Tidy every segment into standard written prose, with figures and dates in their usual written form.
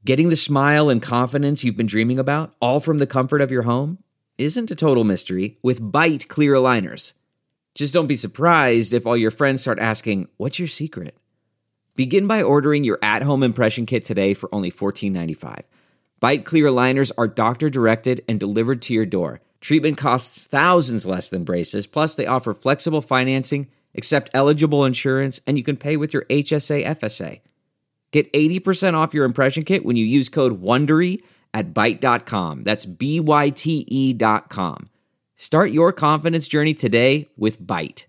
Getting the smile and confidence you've been dreaming about, all from the comfort of your home, isn't a total mystery with Byte clear aligners. Just don't be surprised if all your friends start asking, "What's your secret?" Begin by ordering your at-home impression kit today for only $14.95. Byte clear aligners are doctor-directed and delivered to your door. Treatment costs thousands less than braces, plus they offer flexible financing, accept eligible insurance, and you can pay with your HSA FSA. Get 80% off your impression kit when you use code WONDERY at Byte.com. That's BYTE.com. Start your confidence journey today with Byte.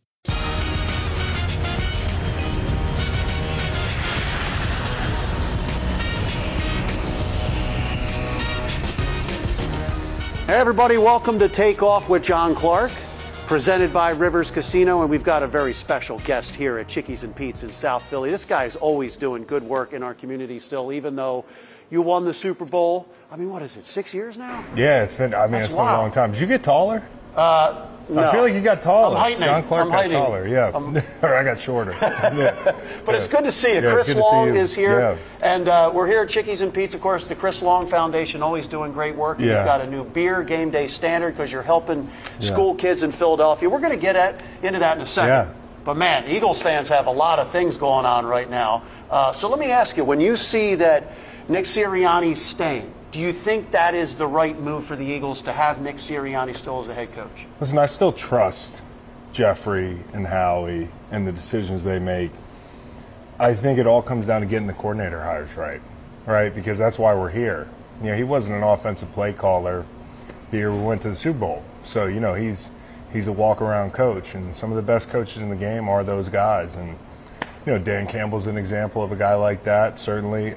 Hey everybody, welcome to Take Off with John Clark, presented by Rivers Casino, and we've got a very special guest here at Chickies and Pete's in South Philly. This guy is always doing good work in our community still, even though you won the Super Bowl. I mean, what is it, 6 years now? Yeah, it's been a long time. Did you get taller? No. I feel like you got taller. I'm heightening. John Clark got taller, yeah. Or I got shorter. Yeah. But it's good to see you. Yeah, Chris Long is here. Yeah. And we're here at Chickies and Pete's, of course, the Chris Long Foundation, always doing great work. Yeah. You've got a new beer game day standard because you're helping school kids in Philadelphia. We're going to get into that in a second. Yeah. But, man, Eagles fans have a lot of things going on right now. So let me ask you, when you see that Nick Sirianni's staying, do you think that is the right move for the Eagles to have Nick Sirianni still as the head coach? Listen, I still trust Jeffrey and Howie and the decisions they make. I think it all comes down to getting the coordinator hires right? Because that's why we're here. You know, he wasn't an offensive play caller the year we went to the Super Bowl. So, you know, he's a walk-around coach, and some of the best coaches in the game are those guys. And, you know, Dan Campbell's an example of a guy like that, certainly.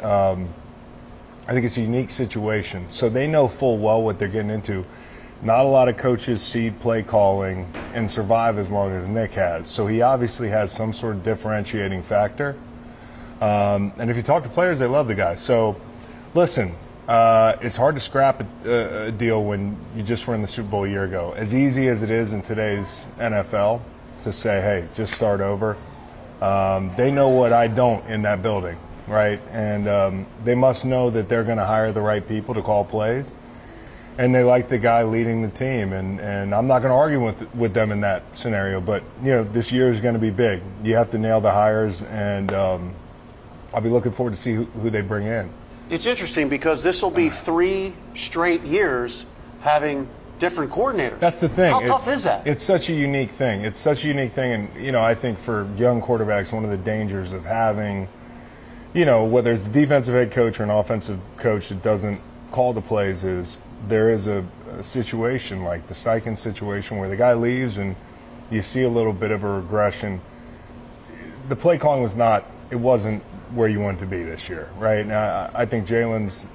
I think it's a unique situation. So they know full well what they're getting into. Not a lot of coaches seed play calling and survive as long as Nick has. So he obviously has some sort of differentiating factor. And if you talk to players, they love the guy. So listen, it's hard to scrap a deal when you just were in the Super Bowl a year ago. As easy as it is in today's NFL to say, hey, just start over. They know what I don't in that building. Right, and they must know that they're going to hire the right people to call plays, and they like the guy leading the team. And I'm not going to argue with them in that scenario, but you know, this year is going to be big. You have to nail the hires, and I'll be looking forward to see who they bring in. It's interesting because this will be 3 straight years having different coordinators. That's the thing. How tough is that? It's such a unique thing. And you know, I think for young quarterbacks, one of the dangers of having, you know, whether it's a defensive head coach or an offensive coach that doesn't call the plays, is there is a situation like the Steichen situation where the guy leaves and you see a little bit of a regression. The play calling wasn't where you want it to be this year, right? Now, I think Jalen's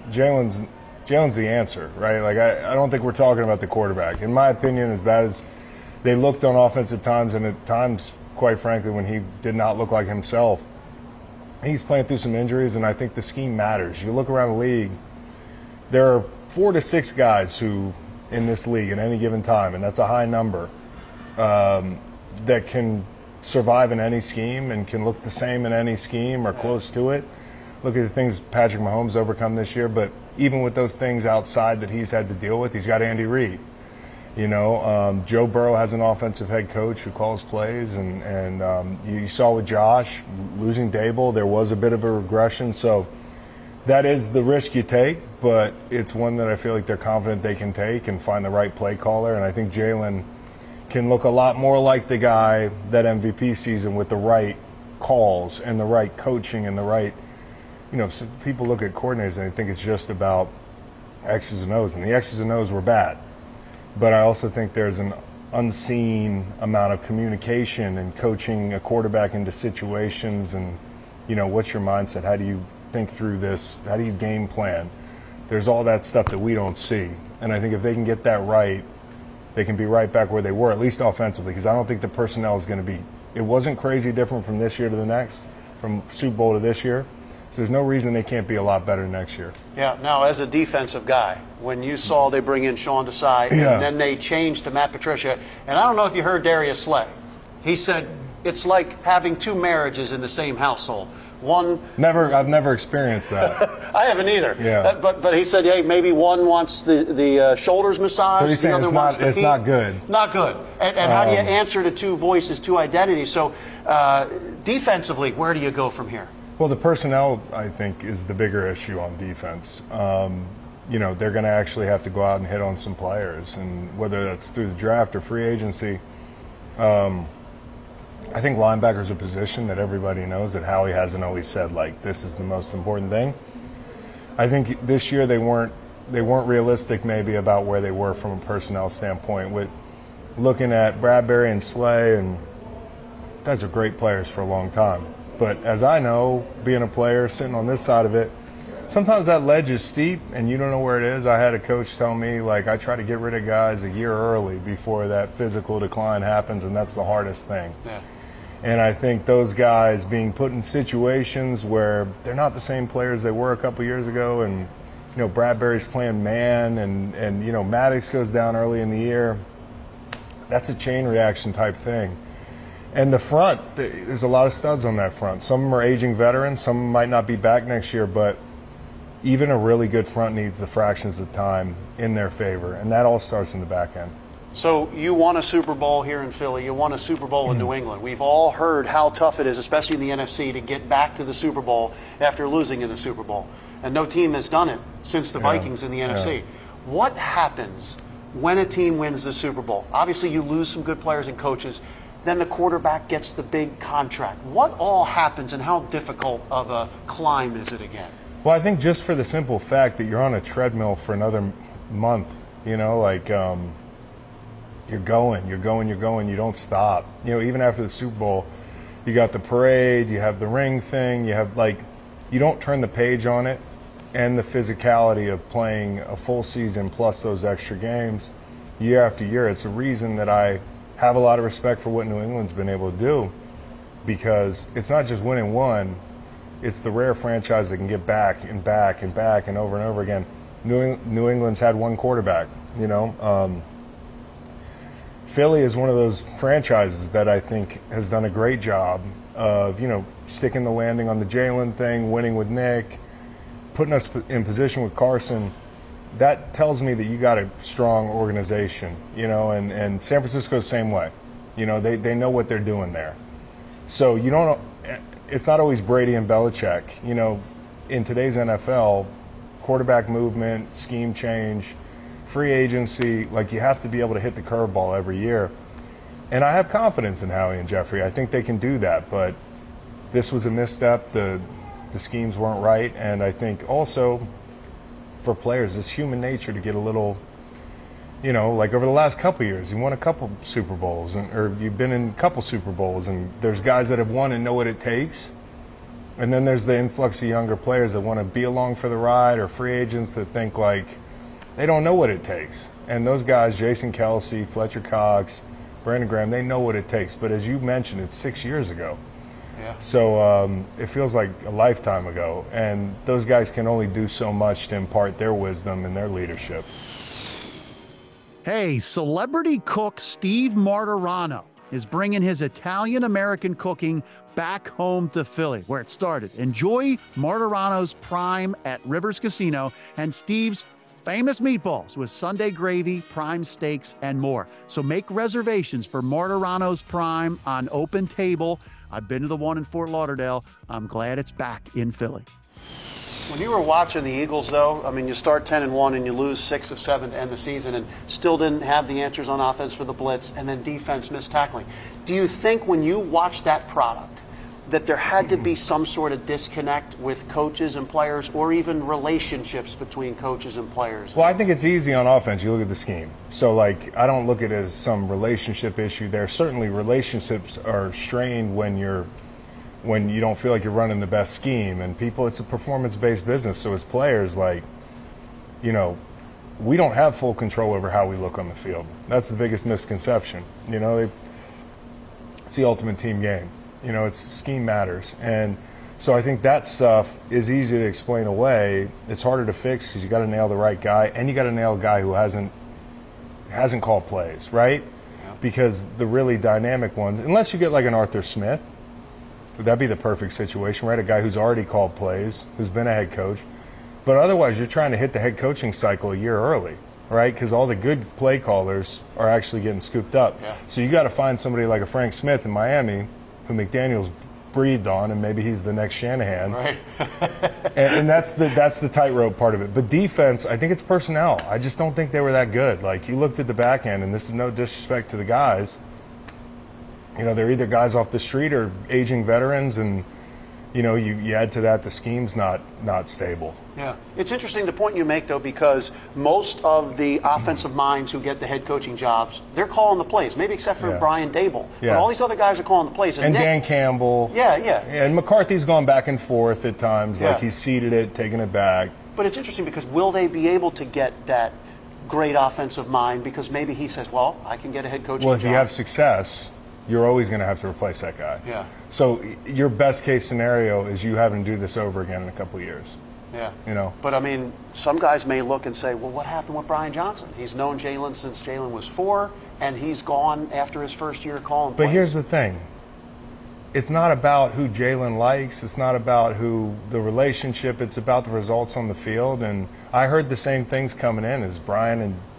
the answer, right? Like, I don't think we're talking about the quarterback. In my opinion, as bad as they looked on offense at times, and at times, quite frankly, when he did not look like himself, he's playing through some injuries, and I think the scheme matters. You look around the league, there are 4 to 6 guys who, in this league at any given time, and that's a high number, that can survive in any scheme and can look the same in any scheme or close to it. Look at the things Patrick Mahomes overcome this year, but even with those things outside that he's had to deal with, he's got Andy Reid. You know, Joe Burrow has an offensive head coach who calls plays, and you saw with Josh losing Dable, there was a bit of a regression. So that is the risk you take, but it's one that I feel like they're confident they can take and find the right play caller. And I think Jalen can look a lot more like the guy that MVP season with the right calls and the right coaching and the right, you know, so people look at coordinators and they think it's just about X's and O's, and the X's and O's were bad. But I also think there's an unseen amount of communication and coaching a quarterback into situations and, you know, what's your mindset? How do you think through this? How do you game plan? There's all that stuff that we don't see. And I think if they can get that right, they can be right back where they were, at least offensively, because I don't think the personnel is going to be – it wasn't crazy different from this year to the next, from Super Bowl to this year. So there's no reason they can't be a lot better next year. Yeah. Now, as a defensive guy, when you saw they bring in Sean Desai and then they changed to Matt Patricia, and I don't know if you heard Darius Slay. He said it's like having 2 marriages in the same household. I've never experienced that. I haven't either. Yeah. But he said, hey, maybe one wants the shoulders massaged. So he's saying the other wants the feet. It's not good. Not good. And how do you answer to two voices, two identities? So defensively, where do you go from here? Well, the personnel, I think, is the bigger issue on defense. They're going to actually have to go out and hit on some players, and whether that's through the draft or free agency. I think linebacker's a position that everybody knows that Howie hasn't always said, like, this is the most important thing. I think this year they weren't realistic maybe about where they were from a personnel standpoint. With looking at Bradbury and Slay, and guys are great players for a long time. But as I know, being a player, sitting on this side of it, sometimes that ledge is steep and you don't know where it is. I had a coach tell me, like, I try to get rid of guys a year early before that physical decline happens, and that's the hardest thing. Yeah. And I think those guys being put in situations where they're not the same players they were a couple years ago, and Bradbury's playing man, and Maddox goes down early in the year. That's a chain reaction type thing. And the front, there's a lot of studs on that front. Some of them are aging veterans. Some might not be back next year, but even a really good front needs the fractions of time in their favor, and that all starts in the back end. So you won a Super Bowl here in Philly. You won a Super Bowl in New England. We've all heard how tough it is, especially in the NFC, to get back to the Super Bowl after losing in the Super Bowl. And no team has done it since the Vikings in the NFC. What happens when a team wins the Super Bowl? Obviously, you lose some good players and coaches. Then the quarterback gets the big contract. What all happens, and how difficult of a climb is it again? Well, I think just for the simple fact that you're on a treadmill for another month, you're going, you don't stop. Even after the Super Bowl, you got the parade, you have the ring thing, you don't turn the page on it, and the physicality of playing a full season plus those extra games year after year. It's a reason that I have a lot of respect for what New England's been able to do, because it's not just winning one, it's the rare franchise that can get back and back and back and over again. New England's had one quarterback, Philly is one of those franchises that I think has done a great job of, sticking the landing on the Jalen thing, winning with Nick, putting us in position with Carson. That tells me that you got a strong organization, and San Francisco's the same way. They know what they're doing there. So it's not always Brady and Belichick. In today's NFL, quarterback movement, scheme change, free agency, you have to be able to hit the curveball every year. And I have confidence in Howie and Jeffrey. I think they can do that, but this was a misstep. The schemes weren't right, and I think also for players, it's human nature to get a little, over the last couple of years, you won a couple Super Bowls, or you've been in a couple Super Bowls, and there's guys that have won and know what it takes. And then there's the influx of younger players that want to be along for the ride, or free agents that think they don't know what it takes. And those guys, Jason Kelce, Fletcher Cox, Brandon Graham, they know what it takes. But as you mentioned, it's 6 years ago. Yeah. So it feels like a lifetime ago. And those guys can only do so much to impart their wisdom and their leadership. Hey, celebrity cook Steve Martirano is bringing his Italian-American cooking back home to Philly, where it started. Enjoy Martirano's Prime at Rivers Casino and Steve's famous meatballs with Sunday gravy, prime steaks, and more. So make reservations for Martirano's Prime on Open Table. I've been to the one in Fort Lauderdale. I'm glad it's back in Philly. When you were watching the Eagles, though, you start 10-1 and you lose 6 of 7 to end the season, and still didn't have the answers on offense for the blitz, and then defense missed tackling. Do you think when you watch that product that there had to be some sort of disconnect with coaches and players, or even relationships between coaches and players? Well, I think it's easy on offense. You look at the scheme. So, I don't look at it as some relationship issue there. Certainly relationships are strained when you don't feel like you're running the best scheme. And it's a performance-based business. So as players, we don't have full control over how we look on the field. That's the biggest misconception. It's the ultimate team game. It's scheme matters. And so I think that stuff is easy to explain away. It's harder to fix because you got to nail the right guy, and you got to nail a guy who hasn't called plays, right? Yeah. Because the really dynamic ones, unless you get like an Arthur Smith, That'd be the perfect situation, right? A guy who's already called plays, who's been a head coach. But otherwise, you're trying to hit the head coaching cycle a year early, right? Because all the good play callers are actually getting scooped up. Yeah. So you got to find somebody like a Frank Smith in Miami, who McDaniels breathed on, and maybe he's the next Shanahan. Right. and that's the tightrope part of it. But defense, I think it's personnel. I just don't think they were that good. Like, you looked at the back end, and this is no disrespect to the guys. You know, they're either guys off the street or aging veterans, and you know, you add to that the scheme's not stable. Yeah. It's interesting the point you make, though, because most of the offensive minds who get the head coaching jobs, they're calling the plays, maybe except for Brian Dable. Yeah. But all these other guys are calling the plays. And Nick, Dan Campbell. Yeah. And McCarthy's gone back and forth at times. Yeah. Like, he's seeded it, taken it back. But it's interesting because will they be able to get that great offensive mind? Because maybe he says, well, I can get a head coaching Well, if job. you have success, you're always going to have to replace that guy. Yeah. So your best case scenario is you having to do this over again in a couple of years. Yeah. You know. But, I mean, some guys may look and say, well, what happened with Brian Johnson? He's known Jalen since Jalen was 4, and he's gone after his first year calling But plays. here's the thing. It's not about who Jalen likes. It's not about who the relationship. It's about the results on the field. And I heard the same things coming in as Brian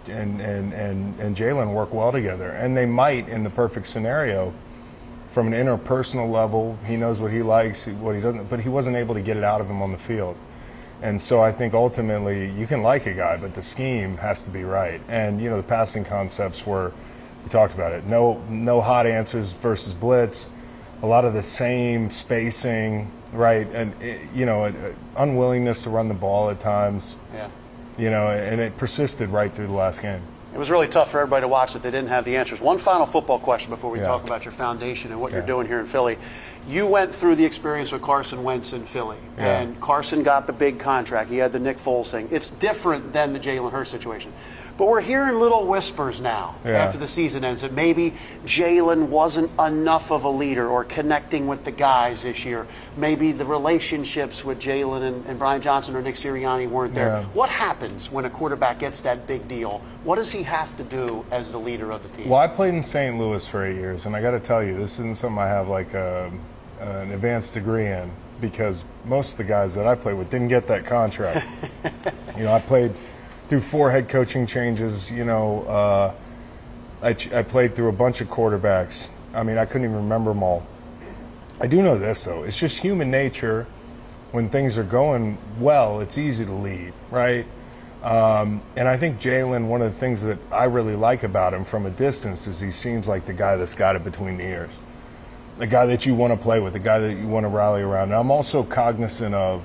and Jalen work well together. And they might, in the perfect scenario, from an interpersonal level. He knows what he likes, what he doesn't, but he wasn't able to get it out of him on the field. And so I think ultimately you can like a guy, but the scheme has to be right. And, you know, the passing concepts were, we talked about it, no hot answers versus blitz, a lot of the same spacing, right? And, you know, unwillingness to run the ball at times. Yeah. You know, and it persisted right through the last game. It was really tough for everybody to watch that they didn't have the answers. One final football question before we Yeah. talk about your foundation and what you're Yeah. doing here in Philly. You went through the experience with Carson Wentz in Philly, Yeah. and Carson got the big contract. He had the Nick Foles thing. It's different than the Jalen Hurts situation. But we're hearing little whispers now Yeah. after the season ends that maybe Jalen wasn't enough of a leader or connecting with the guys this year. Maybe the relationships with Jalen and Brian Johnson or Nick Sirianni weren't there. Yeah. What happens when a quarterback gets that big deal? What does he have to do as the leader of the team? Well, I played in St. Louis for 8 years, and I got to tell you, this isn't something I have like an advanced degree in, because most of the guys that I played with didn't get that contract. You know, I played through 4 head coaching changes. You know, I played through a bunch of quarterbacks. I mean, I couldn't even remember them all. I do know this, though. It's just human nature. When things are going well, it's easy to lead, right? And I think Jalen, one of the things that I really like about him from a distance is he seems like the guy that's got it between the ears. The guy that you want to play with, the guy that you want to rally around. And I'm also cognizant of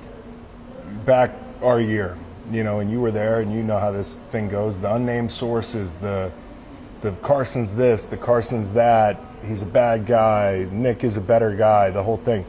back our year, you know, and you were there and you know how this thing goes. The unnamed sources, the Carson's this, the Carson's that, he's a bad guy, Nick is a better guy, the whole thing.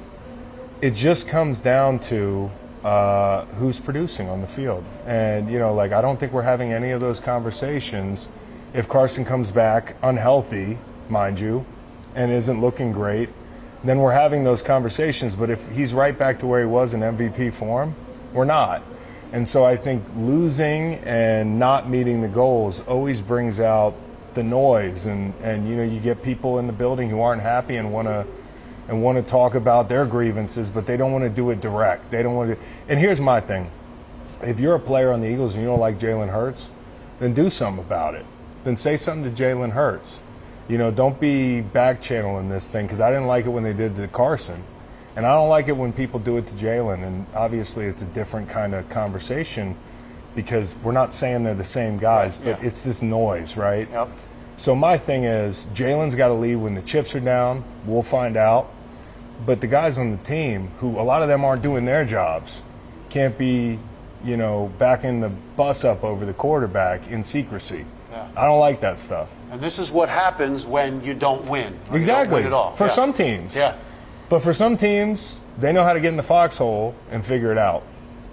It just comes down to who's producing on the field. And, you know, like, I don't think we're having any of those conversations. If Carson comes back unhealthy, mind you, and isn't looking great, then we're having those conversations. But if he's right back to where he was in MVP form, we're not. And so I think losing and not meeting the goals always brings out the noise, and you know, you get people in the building who aren't happy and want to talk about their grievances, but they don't want to do it direct. They don't want to. And here's my thing: if you're a player on the Eagles and you don't like Jalen Hurts, then do something about it. Then say something to Jalen Hurts. You know, don't be back channeling this thing, because I didn't like it when they did to Carson. And I don't like it when people do it to Jalen. And obviously it's a different kind of conversation, because we're not saying they're the same guys, but it's this noise, right? Yep. So my thing is, Jalen's got to lead when the chips are down. We'll find out. But the guys on the team, who a lot of them aren't doing their jobs, can't be, you know, backing the bus up over the quarterback in secrecy. Yeah. I don't like that stuff. And this is what happens when you don't win. Or you Exactly. don't win at all. For Yeah. some teams. Yeah. But for some teams, they know how to get in the foxhole and figure it out.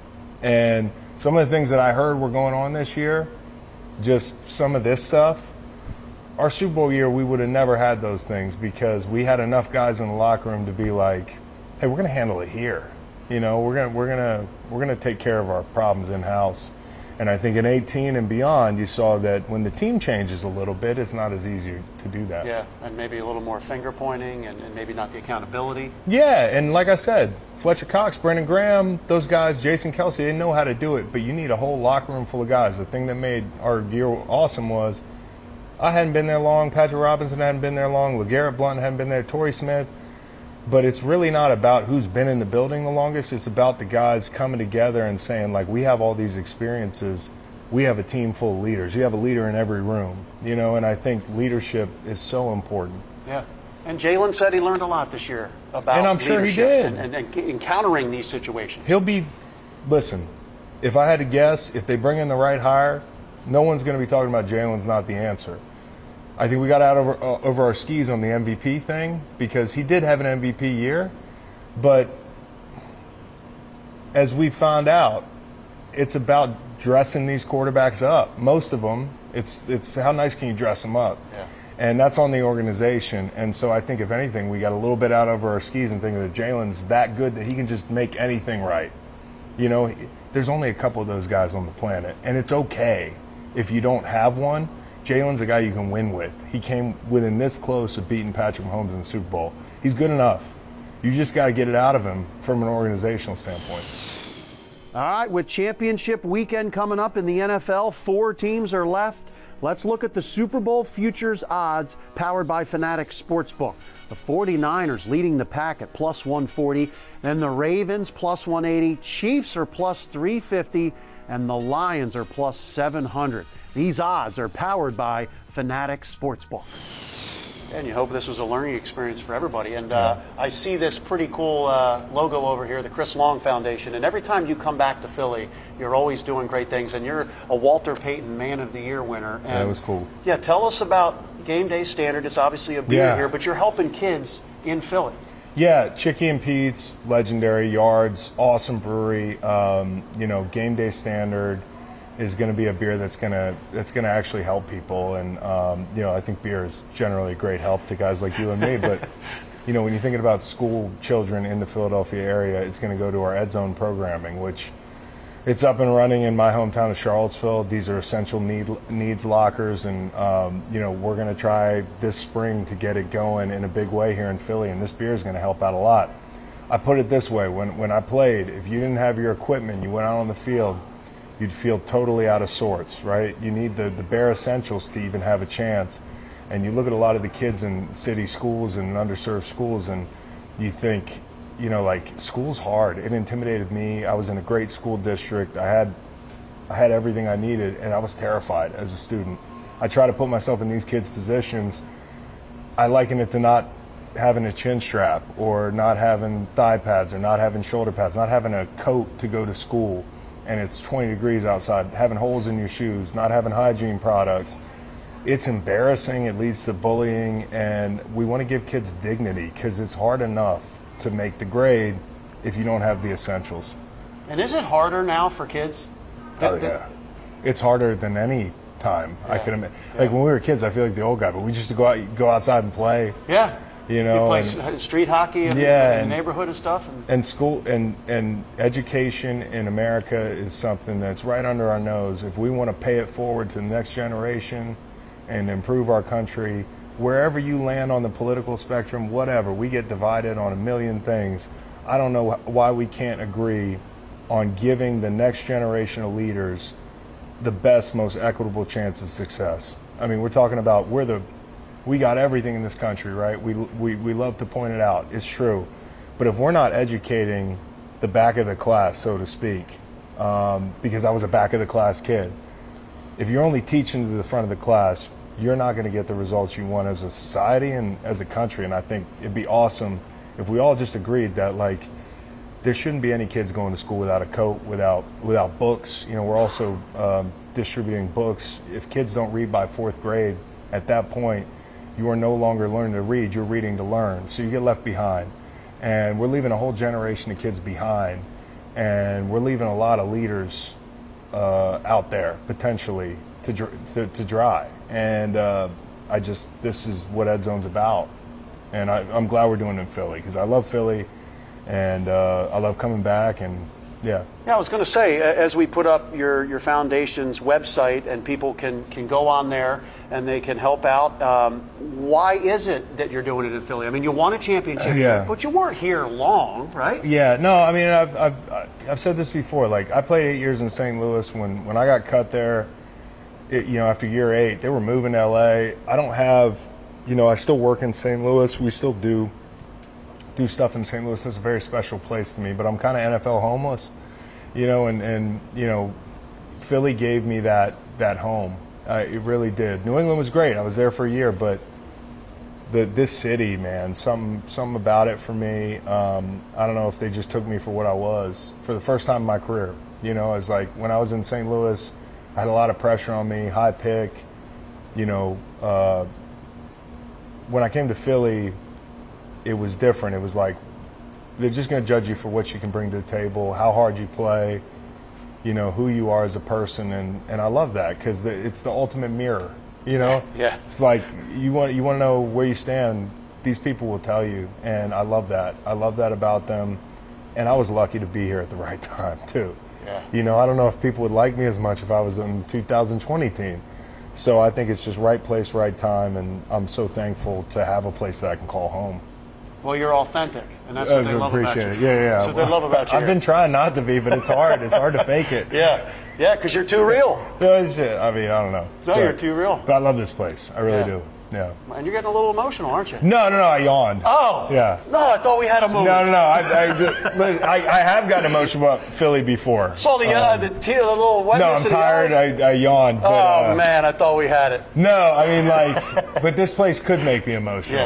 And some of the things that I heard were going on this year, just some of this stuff, our Super Bowl year, we would have never had those things, because we had enough guys in the locker room to be like, hey, we're going to handle it here. You know, we're going to take care of our problems in-house. And I think in 18 and beyond, you saw that when the team changes a little bit, it's not as easy to do that. Yeah, and maybe a little more finger pointing and maybe not the accountability. Yeah, and like I said, Fletcher Cox, Brendan Graham, those guys, Jason Kelsey, they know how to do it, but you need a whole locker room full of guys. The thing that made our year awesome was I hadn't been there long, Patrick Robinson hadn't been there long, LeGarrette Blunt hadn't been there, Torrey Smith. But it's really not about who's been in the building the longest. It's about the guys coming together and saying, like, we have all these experiences. We have a team full of leaders. You have a leader in every room, you know, and I think leadership is so important. Yeah. And Jalen said he learned a lot this year about and I'm sure he leadership did. and encountering these situations. Listen, if I had to guess, if they bring in the right hire, no one's going to be talking about Jalen's not the answer. I think we got out over our skis on the MVP thing because he did have an MVP year, but as we found out, it's about dressing these quarterbacks up. Most of them, it's how nice can you dress them up? Yeah. And that's on the organization. And so I think if anything, we got a little bit out over our skis and thinking that Jalen's that good that he can just make anything right. You know, there's only a couple of those guys on the planet, and it's okay if you don't have one. Jalen's a guy you can win with. He came within this close of beating Patrick Mahomes in the Super Bowl. He's good enough. You just got to get it out of him from an organizational standpoint. All right, with championship weekend coming up in the NFL, 4 teams are left. Let's look at the Super Bowl futures odds powered by Fanatics Sportsbook. The 49ers leading the pack at plus 140, then the Ravens plus 180, Chiefs are plus 350, and the Lions are plus 700. These odds are powered by Fanatics Sportsbook. And you hope this was a learning experience for everybody. And I see this pretty cool logo over here, the Chris Long Foundation. And every time you come back to Philly, you're always doing great things. And you're a Walter Payton Man of the Year winner. And that was cool. Yeah, tell us about Game Day Standard. It's obviously a beer here, but you're helping kids in Philly. Yeah, Chicky and Pete's, legendary, Yards, awesome brewery. Game Day Standard is going to be a beer that's going to actually help people, and I think beer is generally a great help to guys like you and me. But when you're thinking about school children in the Philadelphia area, it's going to go to our Ed Zone programming, which it's up and running in my hometown of Charlottesville. These are essential needs lockers, and we're going to try this spring to get it going in a big way here in Philly, and this beer is going to help out a lot. I put it this way: when I played, if you didn't have your equipment, you went out on the field, you'd feel totally out of sorts, right? You need the bare essentials to even have a chance. And you look at a lot of the kids in city schools and underserved schools, and you think, school's hard. It intimidated me. I was in a great school district. I had everything I needed, and I was terrified as a student. I try to put myself in these kids' positions. I liken it to not having a chin strap, or not having thigh pads, or not having shoulder pads, not having a coat to go to school, and it's 20 degrees outside, having holes in your shoes, not having hygiene products. It's embarrassing. It leads to bullying, and we want to give kids dignity because it's hard enough to make the grade if you don't have the essentials. And is it harder now for kids? Yeah. It's harder than any time I could imagine. Like when we were kids, I feel like the old guy, but we just go outside and play. Yeah. You play street hockey in the neighborhood and stuff. And school and education in America is something that's right under our nose. If we want to pay it forward to the next generation and improve our country, wherever you land on the political spectrum, whatever, we get divided on a million things. I don't know why we can't agree on giving the next generation of leaders the best, most equitable chance of success. I mean, we're talking about we got everything in this country, right? We love to point it out. It's true. But if we're not educating the back of the class, so to speak, because I was a back of the class kid, if you're only teaching to the front of the class, you're not going to get the results you want as a society and as a country. And I think it'd be awesome if we all just agreed that, there shouldn't be any kids going to school without a coat, without books. We're also distributing books. If kids don't read by 4th grade, at that point, you are no longer learning to read, you're reading to learn. So you get left behind. And we're leaving a whole generation of kids behind. And we're leaving a lot of leaders out there, potentially, to dry. And this is what Ed Zone's about. And I'm glad we're doing it in Philly, because I love Philly, and I love coming back. And, Yeah. Yeah, I was going to say, as we put up your foundation's website and people can go on there and they can help out, why is it that you're doing it in Philly? I mean, you won a championship, but you weren't here long, right? Yeah, no, I mean, I've said this before. Like, I played 8 years in St. Louis. When I got cut there, after year 8, they were moving to L.A. I don't have, I still work in St. Louis. We still do stuff in St. Louis. It's a very special place to me, but I'm kind of NFL homeless, and Philly gave me that home. It really did. New England was great. I was there for a year, but this city, man, something about it for me. I don't know if they just took me for what I was for the first time in my career. It's like when I was in St. Louis, I had a lot of pressure on me, high pick. When I came to Philly, it was different. It was like they're just going to judge you for what you can bring to the table, how hard you play, who you are as a person, and I love that because it's the ultimate mirror. Yeah. It's like you want to know where you stand. These people will tell you, and I love that. I love that about them, and I was lucky to be here at the right time too. Yeah. I don't know if people would like me as much if I was in the 2020 team. So I think it's just right place, right time, and I'm so thankful to have a place that I can call home. Well, you're authentic, and that's what they love about you. Appreciate it. Yeah. That's what they love about you. I've been trying not to be, but it's hard. It's hard to fake it. Yeah, because you're too real. No, I mean, I don't know. No, you're too real. But I love this place. I really do. Yeah. And you're getting a little emotional, aren't you? No, I yawned. Oh. Yeah. No, I thought we had a moment. No. I have gotten emotional about Philly before. Saw the little wetness. No, I'm tired. I yawned. But, man, I thought we had it. No, I mean, but this place could make me emotional.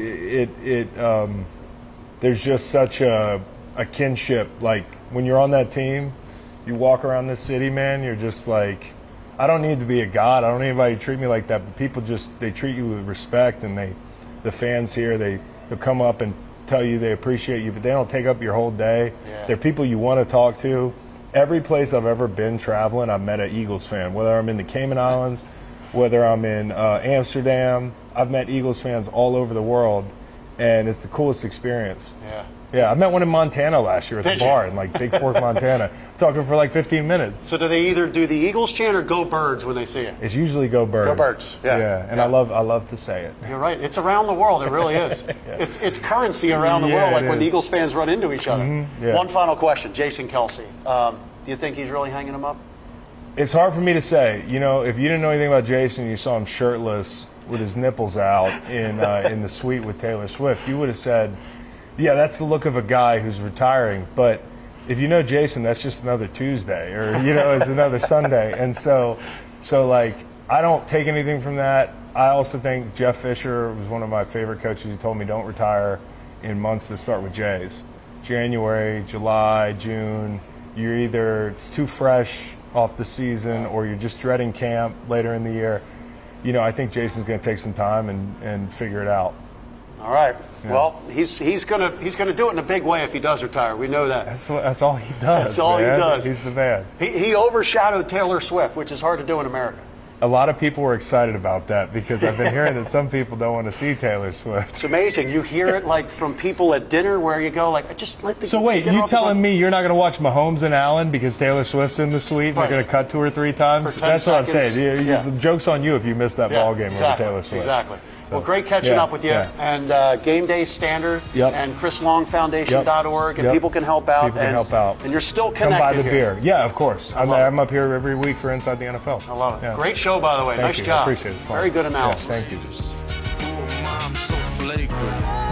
Yeah. There's just such a kinship. Like when you're on that team, you walk around this city, man. You're just like, I don't need to be a god. I don't need anybody to treat me like that. But people they treat you with respect, and the fans here, they'll come up and tell you they appreciate you, but they don't take up your whole day. Yeah. They're people you want to talk to. Every place I've ever been traveling, I've met an Eagles fan. Whether I'm in the Cayman Islands, whether I'm in Amsterdam, I've met Eagles fans all over the world, and it's the coolest experience. Yeah, I met one in Montana last year at the bar in Big Fork, Montana. Talking for 15 minutes. So do they either do the Eagles chant or "Go Birds" when they see it? It's usually "Go Birds." Go Birds. Yeah. And I love to say it. You're right. It's around the world. It really is. It's currency around the world. When Eagles fans run into each other. Mm-hmm. Yeah. One final question, Jason Kelce. Do you think he's really hanging them up? It's hard for me to say. If you didn't know anything about Jason, you saw him shirtless with his nipples out in the suite with Taylor Swift, you would have said, yeah, that's the look of a guy who's retiring. But if you know Jason, that's just another Tuesday, or it's another Sunday. And so I don't take anything from that. I also think Jeff Fisher was one of my favorite coaches. He told me don't retire in months that start with J's. January, July, June. It's too fresh off the season, or you're just dreading camp later in the year. I think Jason's going to take some time and figure it out. All right. Yeah. Well, he's gonna do it in a big way if he does retire. We know that. That's all he does. That's all he does. He's the man. He overshadowed Taylor Swift, which is hard to do in America. A lot of people were excited about that because I've been hearing that some people don't want to see Taylor Swift. It's amazing. You hear it from people at dinner where you go just let the. So wait, you telling me you're not going to watch Mahomes and Allen because Taylor Swift's in the suite? Right. They're going to cut 2 or 3 times. That's what I'm saying. The joke's on you if you missed that ball game over Taylor Swift. Exactly. So, well, great catching up with you. Yeah. And Game Day Standard and ChrisLongFoundation.org, and people can help out. People can help out. And you're still connected. Come buy the here. beer. Yeah, of course. I'm up here every week for Inside the NFL. I love it. Yeah. Great show, by the way. Thank you. Job. I appreciate it. It's fun. Very good analysis. Yeah, thank you.